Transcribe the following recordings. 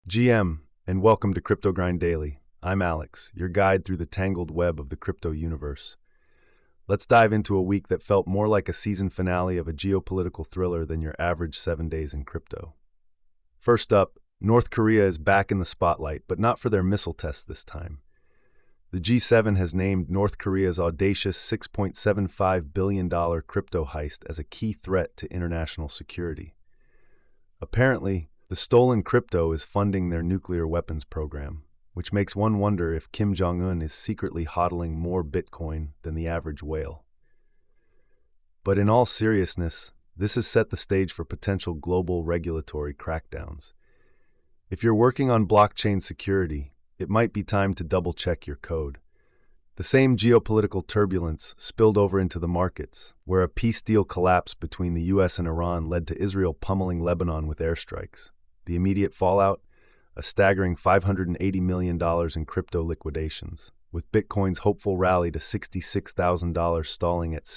GM, and welcome to Crypto Grind Daily. I'm Alex, your guide through the tangled web of the crypto universe. Let's dive into a week that felt more like a season finale of a geopolitical thriller than your average 7 days in crypto. First up, North Korea is back in the spotlight, but not for their missile tests this time. The G7 has named North Korea's audacious $6.75 billion crypto heist as a key threat to international security. Apparently, the stolen crypto is funding their nuclear weapons program, which makes one wonder if Kim Jong-un is secretly hodling more Bitcoin than the average whale. But in all seriousness, this has set the stage for potential global regulatory crackdowns. If you're working on blockchain security, it might be time to double-check your code. The same geopolitical turbulence spilled over into the markets, where a peace deal collapse between the US and Iran led to Israel pummeling Lebanon with airstrikes. The immediate fallout? A staggering $580 million in crypto liquidations, with Bitcoin's hopeful rally to $66,000 stalling at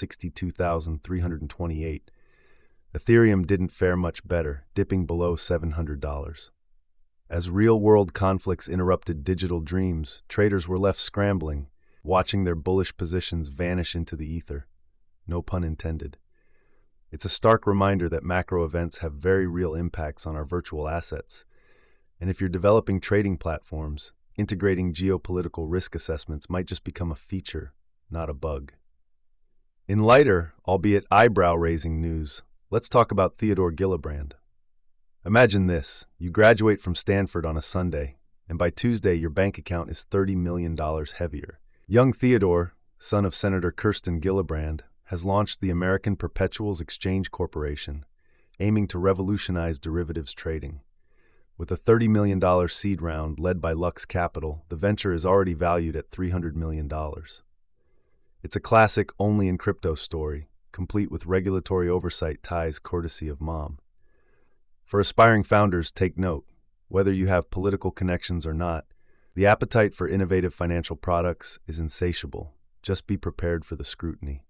$62,328. Ethereum didn't fare much better, dipping below $700. As real-world conflicts interrupted digital dreams, traders were left scrambling, watching their bullish positions vanish into the ether. No pun intended. It's a stark reminder that macro events have very real impacts on our virtual assets. And if you're developing trading platforms, integrating geopolitical risk assessments might just become a feature, not a bug. In lighter, albeit eyebrow-raising news, let's talk about Theodore Gillibrand. Imagine this: you graduate from Stanford on a Sunday, and by Tuesday your bank account is $30 million heavier. Young Theodore, son of Senator Kirsten Gillibrand, has launched the American Perpetuals Exchange Corporation, aiming to revolutionize derivatives trading. With a $30 million seed round led by Lux Capital, the venture is already valued at $300 million. It's a classic only-in-crypto story, complete with regulatory oversight ties courtesy of Mom. For aspiring founders, take note. Whether you have political connections or not, the appetite for innovative financial products is insatiable. Just be prepared for the scrutiny.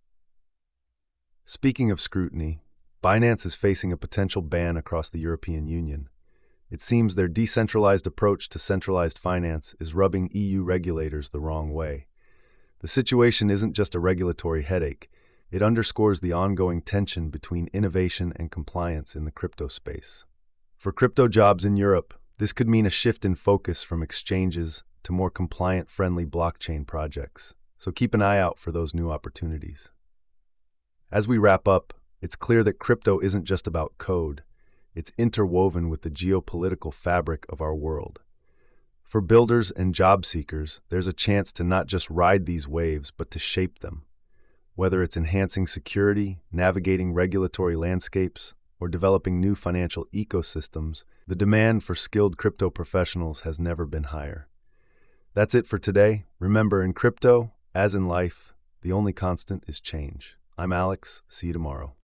Speaking of scrutiny, Binance is facing a potential ban across the European Union. It seems their decentralized approach to centralized finance is rubbing EU regulators the wrong way. The situation isn't just a regulatory headache. It underscores the ongoing tension between innovation and compliance in the crypto space. For crypto jobs in Europe, this could mean a shift in focus from exchanges to more compliant-friendly blockchain projects, so keep an eye out for those new opportunities. As we wrap up, it's clear that crypto isn't just about code. It's interwoven with the geopolitical fabric of our world. For builders and job seekers, there's a chance to not just ride these waves, but to shape them. Whether it's enhancing security, navigating regulatory landscapes, or developing new financial ecosystems, the demand for skilled crypto professionals has never been higher. That's it for today. Remember, in crypto, as in life, the only constant is change. I'm Alex. See you tomorrow.